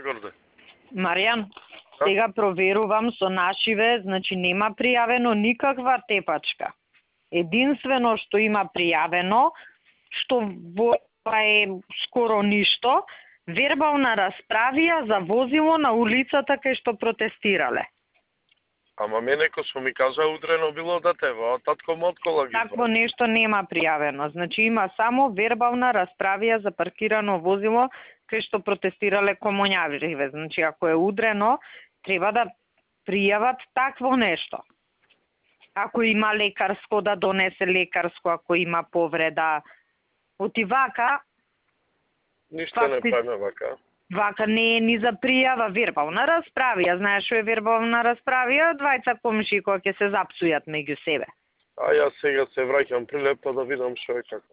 Горде. Маријан, сега проверувам со нашиве, значи нема пријавено никаква тепачка. Единствено што има пријавено, што е скоро ништо, вербална расправија за возило на улицата кај што протестирале. Ама мене ко ми кажа утрено било да тева, татко мо од кола ги. Такво нешто нема пријавено. Значи има само вербална расправија за паркирано возило кај што протестирале комуњавиве. Значи ако е удрено, треба да пријават такво нешто. Ако има лекарско, да донесе лекарско, ако има повреда. Оти вака... Ништо не правиме вака. Вака не е ни за пријава, вербална расправија. Знаеш што е вербална расправија? Двајца комши кои ќе се запсујат меѓу себе. А јас сега се враќам прилепо да видам што е како.